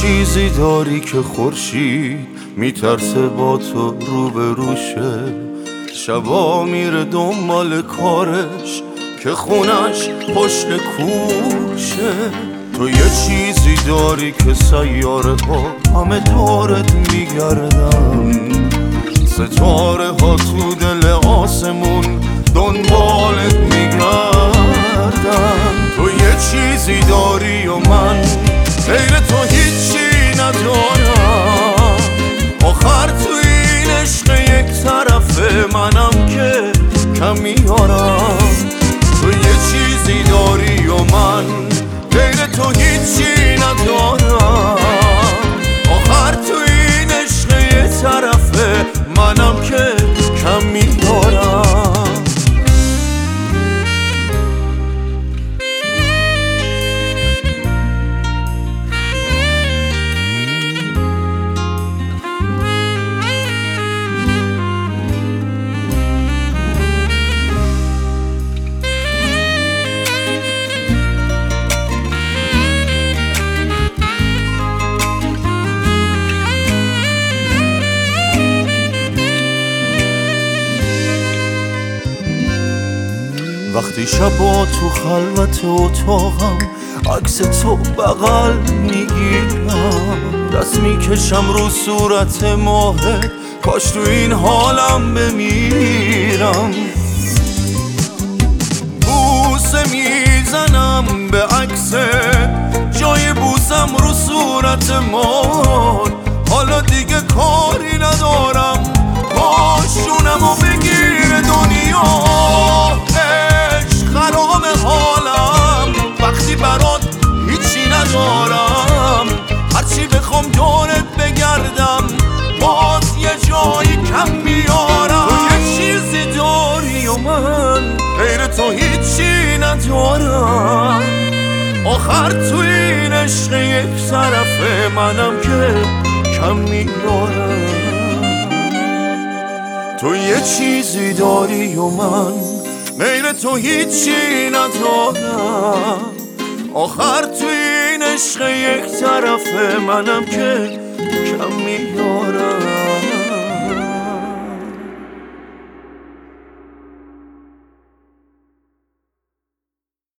چیزی داری که خورشید میترسه با تو روبروشه، شبا میره دنبال کارش که خونش پشت کوشه. تو یه چیزی داری که سیاره ها همه دورت میگردن، ستاره ها تو دل آسمون دنبالت میگردن. تو یه چیزی داری و من غیر تو هیچی ندارم، آخر تو این عشق یک طرفه منم که کم میارم. تو یه چیزی داری و من غیر تو هیچی ندارم، آخر تو این عشق یک طرفه منم که کم میارم. وقتی شبا تو خلوت اتاقم عکس تو بغل میگیرم، دست میکشم رو صورت ماهت کاش تو این حالم بمیرم. بوسه میزنم به عکس جای بوسم رو صورت مات، حالا دیگه کاری ندارم پاشونمو بگیر دنیا. خرام حالم وقتی برات هیچی ندارم، هرچی بخوام دورت بگردم باز یه جایی کم میارم. تو یه چیزی داری و من غیر تو هیچی ندارم، آخر تو این عشق یک طرفه منم که کم میارم. تو یه چیزی داری و من غیر تو هیچی ندارم، آخر تو این عشق یک طرفه منم که کم میارم.